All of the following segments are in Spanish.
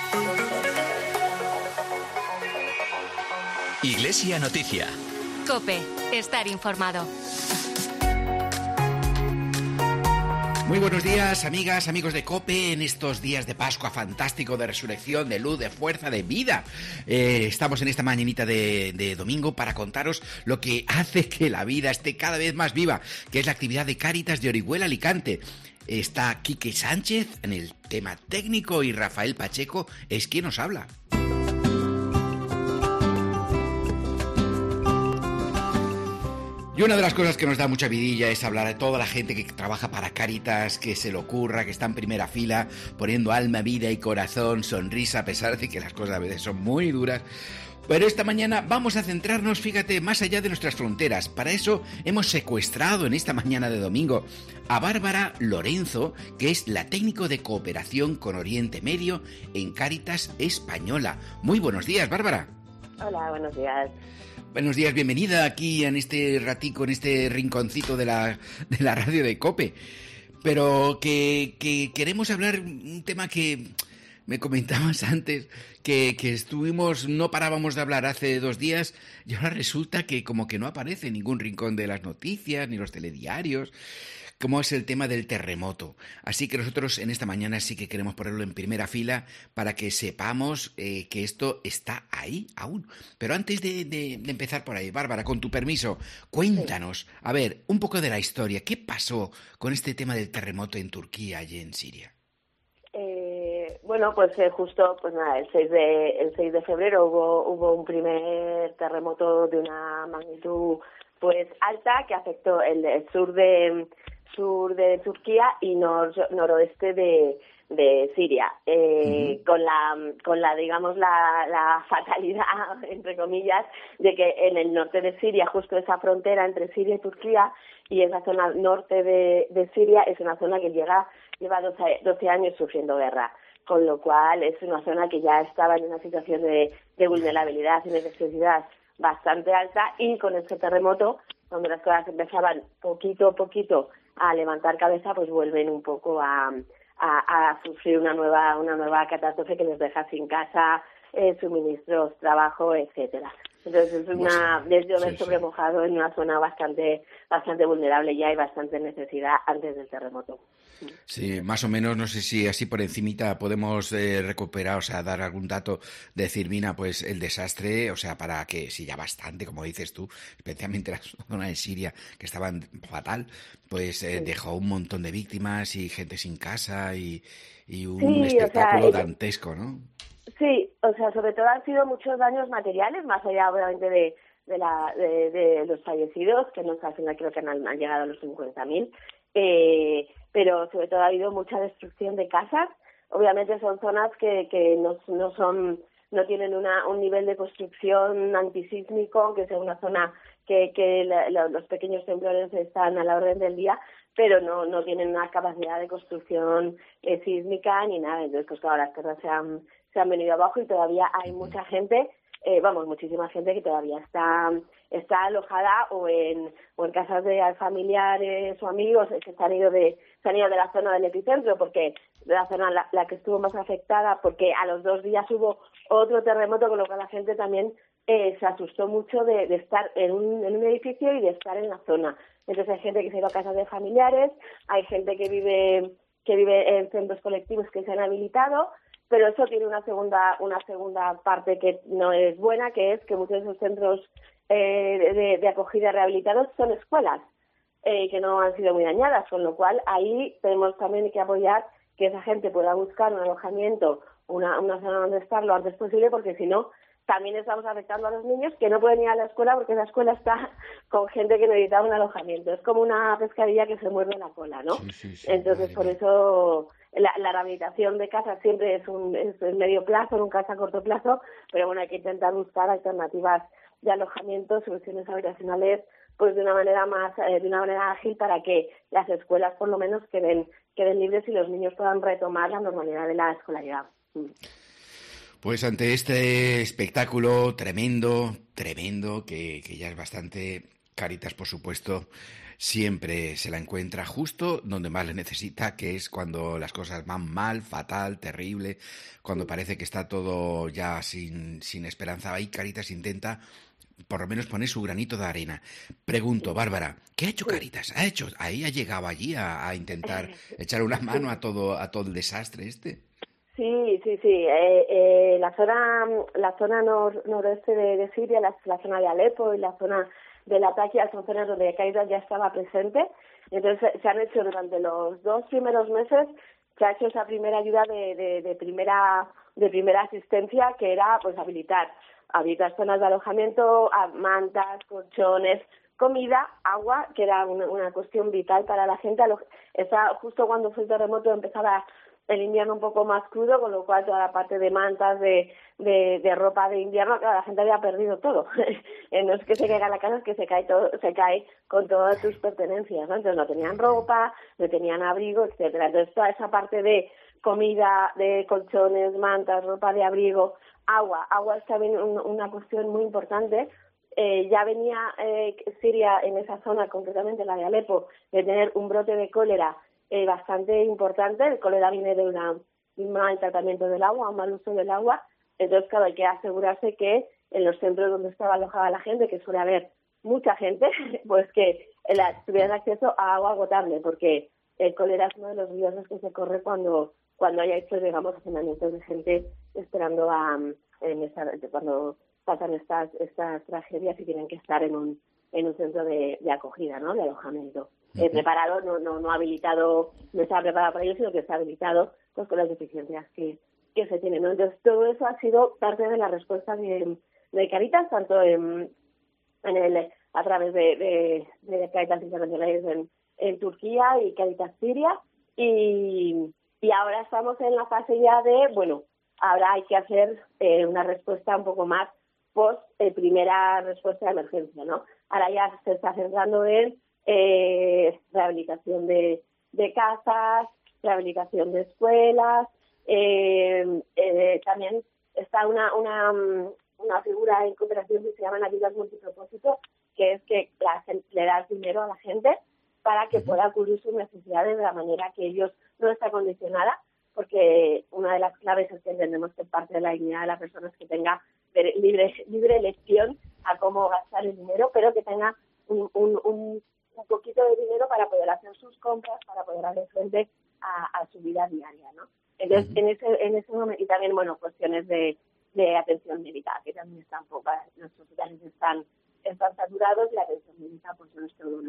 Iglesia Noticia. COPE. Estar informado. Muy buenos días, amigas, amigos de COPE, en estos días de Pascua fantástico, de resurrección, de luz, de fuerza, de vida. Estamos en esta mañanita de domingo para contaros lo que hace que la vida esté cada vez más viva, que es la actividad de Cáritas de Orihuela, Alicante. Está Quique Sánchez en el tema técnico y Rafael Pacheco es quien nos habla. Y una de las cosas que nos da mucha vidilla es hablar de toda la gente que trabaja para Cáritas, que se le ocurra, que está en primera fila, poniendo alma, vida y corazón, sonrisa, a pesar de que las cosas a veces son muy duras. Pero esta mañana vamos a centrarnos, fíjate, más allá de nuestras fronteras. Para eso hemos secuestrado en esta mañana de domingo a Bárbara Lorenzo, que es la técnico de cooperación con Oriente Medio en Cáritas Española. Muy buenos días, Bárbara. Hola, buenos días. Buenos días, bienvenida aquí en este ratico, en este rinconcito de la radio de COPE. Pero que queremos hablar un tema que me comentabas antes, que estuvimos, no parábamos de hablar hace 2 días, y ahora resulta que como que no aparece en ningún rincón de las noticias, ni los telediarios, como es el tema del terremoto. Así que nosotros en esta mañana sí que queremos ponerlo en primera fila para que sepamos que esto está ahí aún. Pero antes de empezar por ahí, Bárbara, con tu permiso, cuéntanos, a ver, un poco de la historia. ¿Qué pasó con este tema del terremoto en Turquía y en Siria? Bueno, pues justo, pues nada, el 6 de febrero hubo un primer terremoto de una magnitud pues alta que afectó el sur de Turquía y noroeste de Siria, con la digamos la fatalidad entre comillas de que en el norte de Siria, justo esa frontera entre Siria y Turquía, y esa zona norte de Siria es una zona que lleva 12 años sufriendo guerra, con lo cual es una zona que ya estaba en una situación de vulnerabilidad y necesidad bastante alta, y con este terremoto, donde las cosas empezaban poquito a poquito a levantar cabeza, pues vuelven un poco a sufrir una nueva catástrofe que les deja sin casa, suministros, trabajo, etcétera. Entonces es llover sobre mojado en una zona bastante vulnerable, ya hay bastante necesidad antes del terremoto. Sí, más o menos, no sé si así por encimita podemos recuperar, o sea, dar algún dato, decir, mira, pues el desastre, o sea, para que, si ya bastante, como dices tú, especialmente la zona de Siria, que estaba fatal, pues dejó un montón de víctimas y gente sin casa y un espectáculo dantesco, ¿no? Sí, o sea, sobre todo han sido muchos daños materiales, más allá obviamente de los fallecidos, que no sé, al final creo que han llegado a los 50.000, pero sobre todo ha habido mucha destrucción de casas. Obviamente son zonas que no tienen un nivel de construcción antisísmico, que sea una zona que los pequeños temblores están a la orden del día, pero no tienen una capacidad de construcción sísmica ni nada. Entonces, pues claro, las casas se han venido abajo y todavía hay mucha gente, muchísima gente que todavía está alojada o en casas de familiares o amigos que se han ido de la zona del epicentro, porque de la zona la que estuvo más afectada, porque a los 2 días hubo otro terremoto, con lo cual la gente también se asustó mucho de estar en un edificio y de estar en la zona. Entonces hay gente que se ha ido a casas de familiares, hay gente que vive en centros colectivos que se han habilitado, pero eso tiene una segunda parte que no es buena, que es que muchos de esos centros de acogida rehabilitados son escuelas que no han sido muy dañadas, con lo cual ahí tenemos también que apoyar que esa gente pueda buscar un alojamiento, una zona donde estar lo antes posible, porque si no, también estamos afectando a los niños que no pueden ir a la escuela porque la escuela está con gente que necesita un alojamiento. Es como una pescadilla que se muerde la cola, ¿no? Sí, entonces, por eso la rehabilitación de casas siempre es en medio plazo, nunca es a corto plazo, pero bueno, hay que intentar buscar alternativas de alojamiento, soluciones habitacionales, pues de una manera ágil, para que las escuelas por lo menos queden libres y los niños puedan retomar la normalidad de la escolaridad. Pues ante este espectáculo tremendo, que ya es bastante, Cáritas, por supuesto, siempre se la encuentra justo donde más le necesita, que es cuando las cosas van mal, fatal, terrible, cuando parece que está todo ya sin esperanza. Ahí Caritas intenta por lo menos poner su granito de arena. Pregunto, Bárbara, ¿qué ha hecho Sí. Caritas? Ahí ha llegado allí a intentar echar una mano a todo el desastre este? Sí, sí, sí. La zona noroeste de Siria, la zona de Alepo y la zona de Latakia son zonas donde Caritas ya estaba presente. Entonces se han hecho durante los 2 primeros meses, se ha hecho esa primera ayuda de primera asistencia, que era pues habilitar zonas de alojamiento, mantas, colchones, comida, agua, que era una cuestión vital para la gente. Justo cuando fue el terremoto empezaba el invierno un poco más crudo, con lo cual toda la parte de mantas, de ropa de invierno, claro, la gente había perdido todo. No es que se caiga la casa, es que se cae con todas tus pertenencias, ¿no? Entonces no tenían ropa, no tenían abrigo, etcétera. Entonces toda esa parte de comida, de colchones, mantas, ropa de abrigo, agua es también una cuestión muy importante. Ya venía Siria en esa zona, concretamente la de Alepo, de tener un brote de cólera bastante importante. El cólera viene de un mal tratamiento del agua, un mal uso del agua. Entonces, claro, hay que asegurarse que en los centros donde estaba alojada la gente, que suele haber mucha gente, pues que tuvieran acceso a agua potable, porque el cólera es uno de los riesgos que se corre cuando hay hechos, digamos, hacinamientos de gente esperando cuando pasan estas tragedias y tienen que estar en un centro de acogida, ¿no?, de alojamiento. Preparado, no habilitado, no estaba preparado para ello, sino que está habilitado pues con las deficiencias que se tienen, ¿no? Entonces todo eso ha sido parte de la respuesta de Caritas, tanto a través de Caritas Internacionales en Turquía y Caritas Siria, y ahora estamos en la fase ya de, bueno, ahora hay que hacer una respuesta un poco más primera respuesta de emergencia, ¿no? Ahora ya se está centrando en rehabilitación de casas, rehabilitación de escuelas. También está una figura en cooperación que se llama ayudas multipropósito, que es que le das dinero a la gente para que pueda cubrir sus necesidades de la manera que ellos no está condicionada, porque una de las claves es que entendemos que parte de la dignidad de la persona es que tenga libre elección a cómo gastar el dinero, pero que tenga un poquito de dinero para poder hacer sus compras, para poder hacer frente a su vida diaria, ¿no? Entonces, en ese momento, y también, bueno, cuestiones de atención médica, que también están pocas, los hospitales están saturados, y la atención médica pues no es todo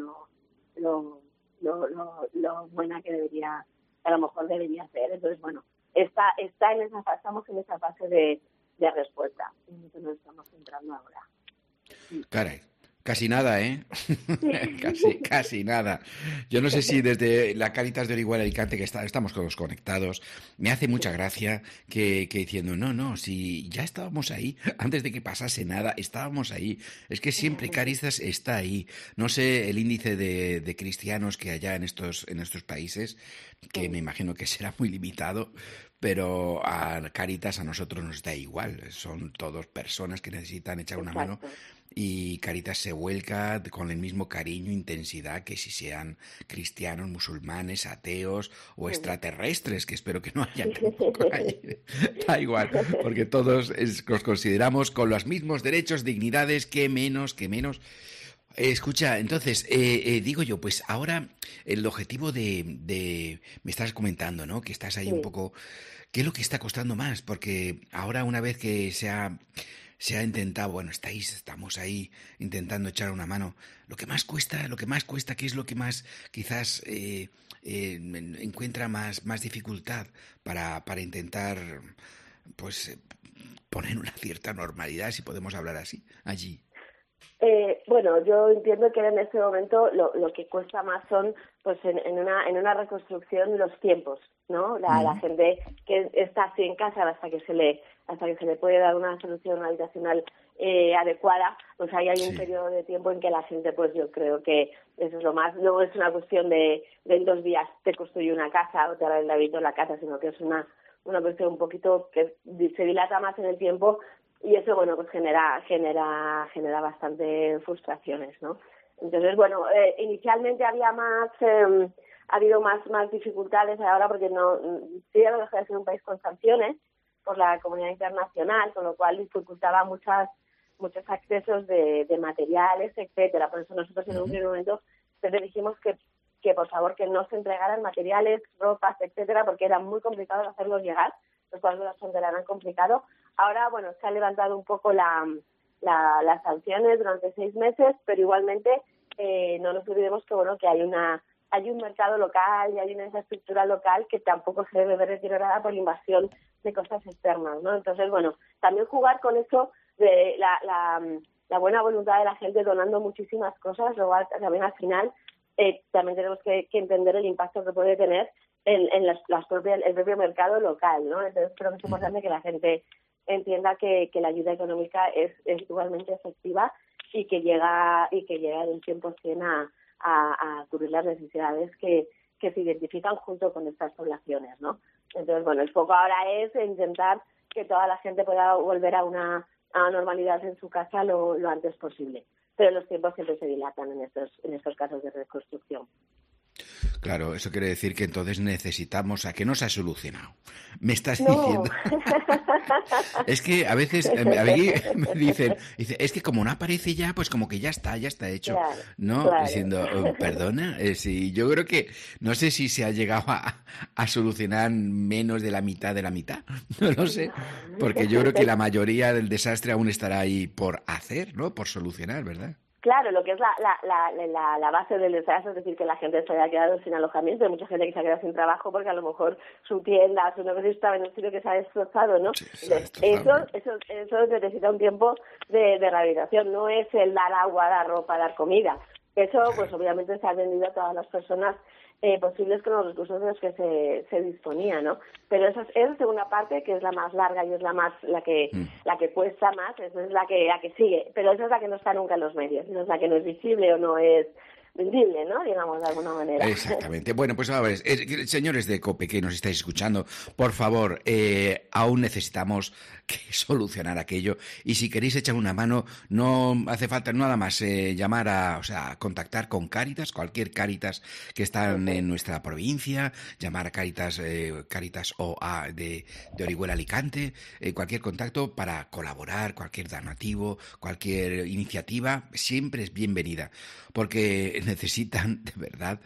lo buena que debería, a lo mejor debería ser. Entonces, bueno, estamos en esa fase de respuesta, en lo que nos estamos centrando ahora. Caray, casi nada, ¿eh? Casi nada. Yo no sé si desde la Cáritas de Orihuela Alicante, que estamos todos conectados, me hace mucha gracia que diciendo, no, si ya estábamos ahí, antes de que pasase nada, estábamos ahí. Es que siempre Cáritas está ahí. No sé el índice de cristianos que haya en estos países, que me imagino que será muy limitado, pero a Cáritas a nosotros nos da igual. Son todos personas que necesitan echar una mano. Y Caritas se vuelca con el mismo cariño e intensidad que si sean cristianos, musulmanes, ateos o extraterrestres, que espero que no haya tampoco allí. Da igual, porque todos los consideramos con los mismos derechos, dignidades, que menos. Escucha, entonces, digo yo, pues ahora el objetivo me estás comentando, ¿no? Que estás ahí un poco. ¿Qué es lo que está costando más? Porque ahora, una vez que se ha intentado, bueno, estamos ahí intentando echar una mano. Lo que más cuesta, ¿qué es lo que más quizás encuentra más dificultad para intentar, pues, poner una cierta normalidad, si podemos hablar así, allí? Bueno, yo entiendo que en este momento lo que cuesta más son, pues, en una reconstrucción, los tiempos, ¿no? La gente que está así en casa hasta que se le puede dar una solución habitacional adecuada, pues ahí hay un periodo de tiempo en que la gente, pues yo creo que eso es lo más. No es una cuestión de en 2 días te construye una casa o te rehabilito la casa, sino que es una cuestión un poquito que se dilata más en el tiempo. Y eso, bueno, pues genera bastante frustraciones, ¿no? Entonces, bueno, inicialmente había ha habido más dificultades ahora porque sí no deja de ser un país con sanciones por la comunidad internacional, con lo cual dificultaba muchos accesos de materiales, etcétera. Por eso nosotros en un primer momento le dijimos que por favor que no se entregaran materiales, ropas, etcétera, porque era muy complicado hacerlos llegar, los cuales las fronteras eran complicado. Ahora, bueno, se ha levantado un poco las sanciones durante 6 meses, pero igualmente no nos olvidemos que bueno, que hay un mercado local y hay una infraestructura local que tampoco se debe ver deteriorada por la invasión de cosas externas, ¿no? Entonces, bueno, también jugar con eso de la buena voluntad de la gente donando muchísimas cosas, luego también al final también tenemos que entender el impacto que puede tener en el propio mercado local, ¿no? Entonces creo que es importante que la gente entienda que la ayuda económica es igualmente efectiva y que llega del 100% a cubrir las necesidades que se identifican junto con estas poblaciones, ¿no? Entonces, bueno, el foco ahora es intentar que toda la gente pueda volver a una normalidad en su casa lo antes posible. Pero los tiempos siempre se dilatan en estos casos de reconstrucción. Claro, eso quiere decir que entonces necesitamos a que no se ha solucionado. Me estás diciendo. Es que a veces a mí me dicen, es que como no aparece ya, pues como que ya está hecho. Claro, ¿no? Claro. Diciendo, perdona, sí, yo creo que no sé si se ha llegado a solucionar menos de la mitad, no lo sé, porque yo creo que la mayoría del desastre aún estará ahí por hacer, ¿no? Por solucionar, ¿verdad? Claro, lo que es la base del desastre, es decir, que la gente se haya quedado sin alojamiento, hay mucha gente que se ha quedado sin trabajo porque a lo mejor su tienda, su negocio estaba en un sitio que se ha destrozado, ¿no? Sí, eso necesita un tiempo de rehabilitación, no es el dar agua, dar ropa, dar comida. Eso, pues obviamente se ha vendido a todas las personas posibles con los recursos de los que se disponía, ¿no? Pero esa segunda parte, que es la más larga y es la que cuesta más, esa es la que sigue, pero esa es la que no está nunca en los medios, esa es la que no es visible o no es visible, ¿no? Digamos, de alguna manera. Exactamente. Bueno, pues a ver, señores de COPE que nos estáis escuchando, por favor, aún necesitamos que solucionar aquello, y si queréis echar una mano, no hace falta nada más llamar contactar con Cáritas, cualquier Cáritas que están en nuestra provincia, llamar a Cáritas OA de Orihuela Alicante, cualquier contacto para colaborar, cualquier donativo, cualquier iniciativa, siempre es bienvenida, porque necesitan, de verdad,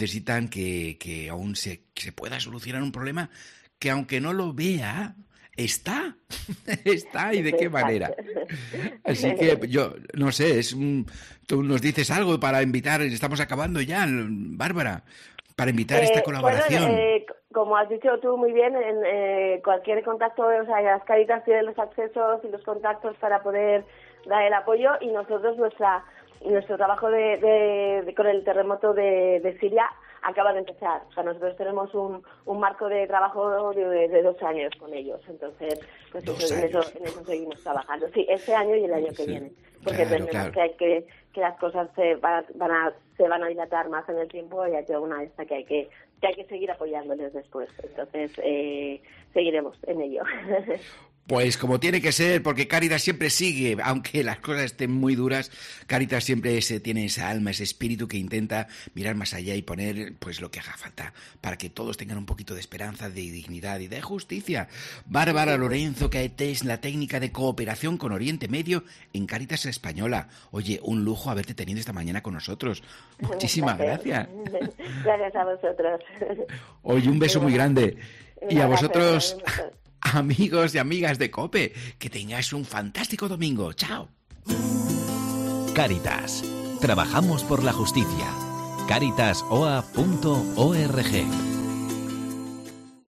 que aún se pueda solucionar un problema que aunque no lo vea, está y de qué manera. Así que yo no sé, tú nos dices algo para invitar, estamos acabando ya, Bárbara, para invitar esta colaboración. Bueno, como has dicho tú muy bien, en cualquier contacto, las Cáritas tienen los accesos y los contactos para poder dar el apoyo, y nosotros nuestro trabajo con el terremoto de Siria acaba de empezar. O sea, nosotros tenemos un marco de trabajo de 2 años con ellos. Entonces, pues en eso seguimos trabajando. Sí, este año y el año que viene. Porque entendemos que las cosas se van a dilatar más en el tiempo, y hay toda una esta que hay que seguir apoyándoles después. Entonces, seguiremos en ello. Pues como tiene que ser, porque Cáritas siempre sigue, aunque las cosas estén muy duras, Cáritas siempre tiene esa alma, ese espíritu que intenta mirar más allá y poner pues lo que haga falta para que todos tengan un poquito de esperanza, de dignidad y de justicia. Bárbara Lorenzo, que es la técnica de cooperación con Oriente Medio en Cáritas Española. Oye, un lujo haberte tenido esta mañana con nosotros. Muchísimas gracias. Gracias a vosotros. Oye, un beso muy grande. Y a vosotros, amigos y amigas de COPE, que tengáis un fantástico domingo. ¡Chao! Cáritas. Trabajamos por la justicia. Caritasoa.org